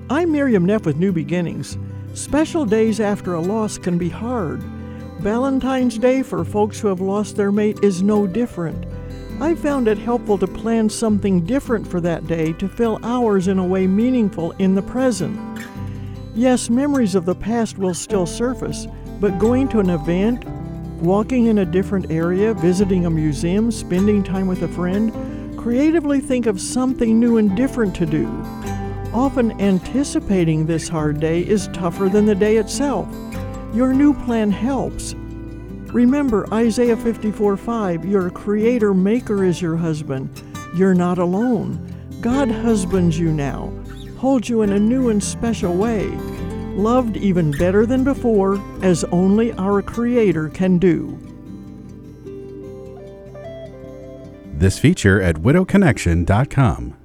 I'm Miriam Neff with New Beginnings. Special days after a loss can be hard. Valentine's Day for folks who have lost their mate is no different. I found it helpful to plan something different for that day to fill hours in a way meaningful in the present. Yes, memories of the past will still surface, but going to an event, walking in a different area, visiting a museum, spending time with a friend, creatively think of something new and different to do. Often anticipating this hard day is tougher than the day itself. Your new plan helps. Remember Isaiah 54:5, your creator maker is your husband. You're not alone. God husbands you now, holds you in a new and special way, loved even better than before, as only our Creator can do. This feature at widowconnection.com.